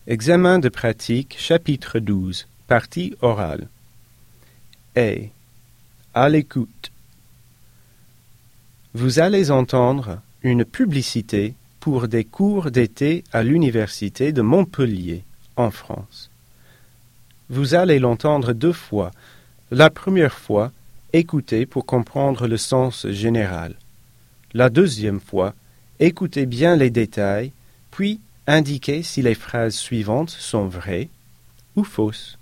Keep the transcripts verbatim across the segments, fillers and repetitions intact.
Examen de pratique, chapitre douze, partie orale. A. À l'écoute. Vous allez entendre une publicité pour des cours d'été à l'université de Montpellier, en France. Vous allez l'entendre deux fois. La première fois, écoutez pour comprendre le sens général. La deuxième fois, écoutez bien les détails, puis indiquez si les phrases suivantes sont vraies ou fausses.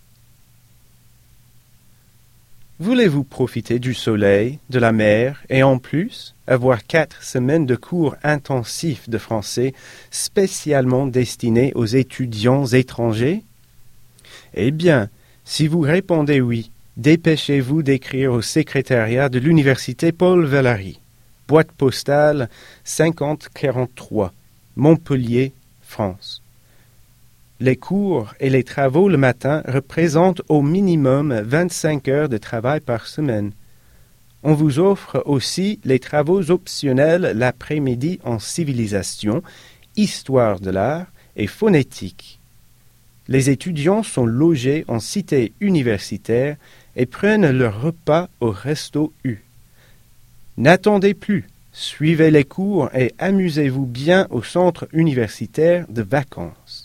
Voulez-vous profiter du soleil, de la mer et en plus avoir quatre semaines de cours intensifs de français spécialement destinés aux étudiants étrangers? Eh bien, si vous répondez oui, dépêchez-vous d'écrire au secrétariat de l'université Paul Valéry, boîte postale cinquante quarante-trois, Montpellier, France. Les cours et les travaux le matin représentent au minimum vingt-cinq heures de travail par semaine. On vous offre aussi les travaux optionnels l'après-midi en civilisation, histoire de l'art et phonétique. Les étudiants sont logés en cité universitaire et prennent leur repas au Resto U. N'attendez plus, suivez les cours et amusez-vous bien au centre universitaire de vacances.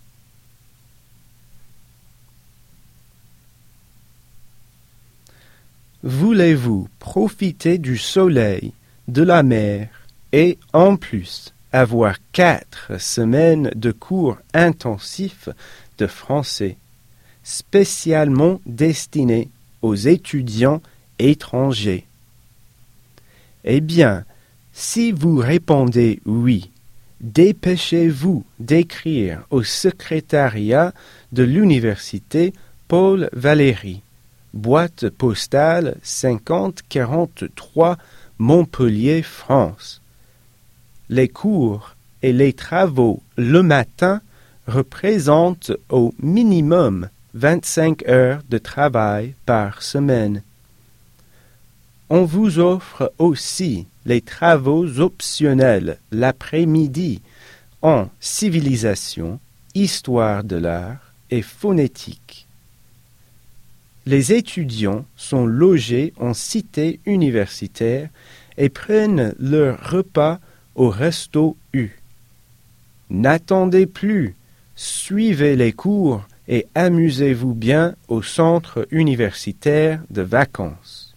Voulez-vous profiter du soleil, de la mer et, en plus, avoir quatre semaines de cours intensifs de français, spécialement destinés aux étudiants étrangers? Eh bien, si vous répondez oui, dépêchez-vous d'écrire au secrétariat de l'université Paul Valéry, boîte postale cinquante quarante-trois, Montpellier, France. Les cours et les travaux le matin représentent au minimum vingt-cinq heures de travail par semaine. On vous offre aussi les travaux optionnels l'après-midi en civilisation, histoire de l'art et phonétique. Les étudiants sont logés en cité universitaire et prennent leur repas au Resto U. N'attendez plus, suivez les cours et amusez-vous bien au centre universitaire de vacances.